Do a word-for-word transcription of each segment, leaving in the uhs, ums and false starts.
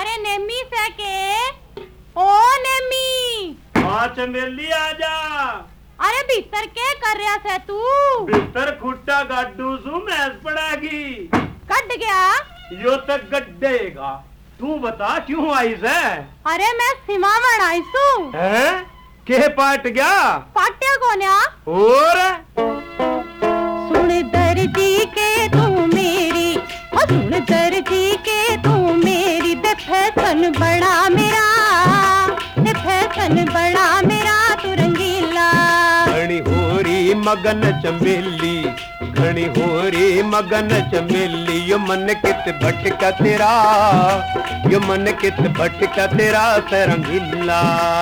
अरे नेमी से के ओ नेमी हाँ चमेली आजा। अरे भीतर के कर रहा से तू? भीतर खुट्टा गाडू सु मैस पड़ेगी। कट गया यो तक गड्ढेगा। तू बता क्यों आई से? अरे मैं सीमा में आई सू। हैं? के पाट गया? पाट्या कोन्या? और सुन दर्जी के तू मेरी, और सुन दर्जी के तू मेरी, दे फैशन बड़ा मेरा, दे फैशन बड़ा मेरा तू रंगीला। घनी होरी मगन चमेली, घनी होरी मगन चमेली, यो मन कित भटका तेरा, यो मन कित भटका तेरा सरंगीला।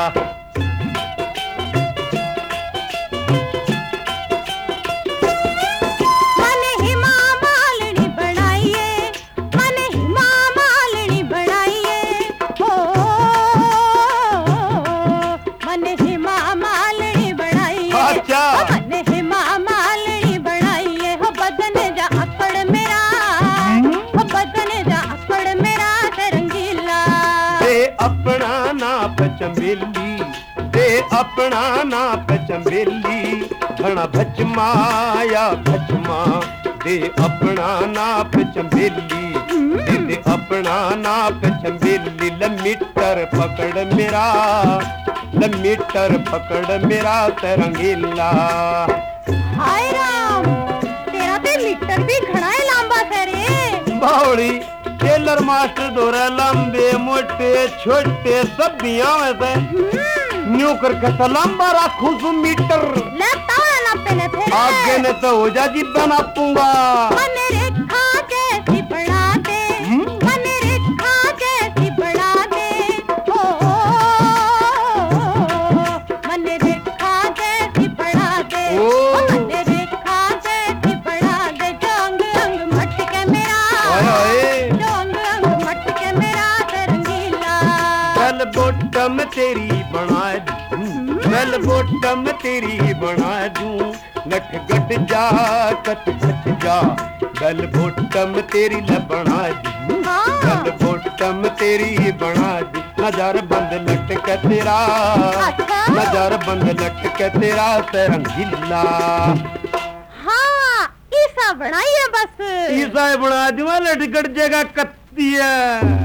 अपना नाप चमेली, दे अपना नाप चमेली, घना भजमाया भजमा, दे अपना नाप चमेली, दे, दे अपना नाप चमेली। लमीटर पकड़ मेरा, लमीटर पकड़ मेरा तरंगीला। हाय राम, तेरा ते मीटर भी घना है लंबा से रे। बावड़ी टेलर मास्टर दोरा लंबे मोटे छोटे सब दिया वैसे न्यू करके तो लंबा रखूं सु मीटर। लेता है ना पहले फिर आगे ने तो हो जा जी बना पूंगा। मने रेखा जैसी बढ़ा दे, मने रेखा जैसी बढ़ा दे, ओ, ओ, ओ, मने रेखा जैसी बढ़ा दे, मने रेखा जैसी बढ़ा दे, जो अंग अंग मटके मेरा, बोटम तेरी बना दूं, मैं बोटम तेरी बना दूं, नट गट जा कट कट जा, गल बोटम तेरी ल बना दूं, गल बोटम तेरी बना दूं, नजर बंद लटक तेरा, नजर बंद लटक तेरा सरंगीला। हाँ ईसा बनाइए बस, ईसा बना दूं लटकट जगह कत्ती है।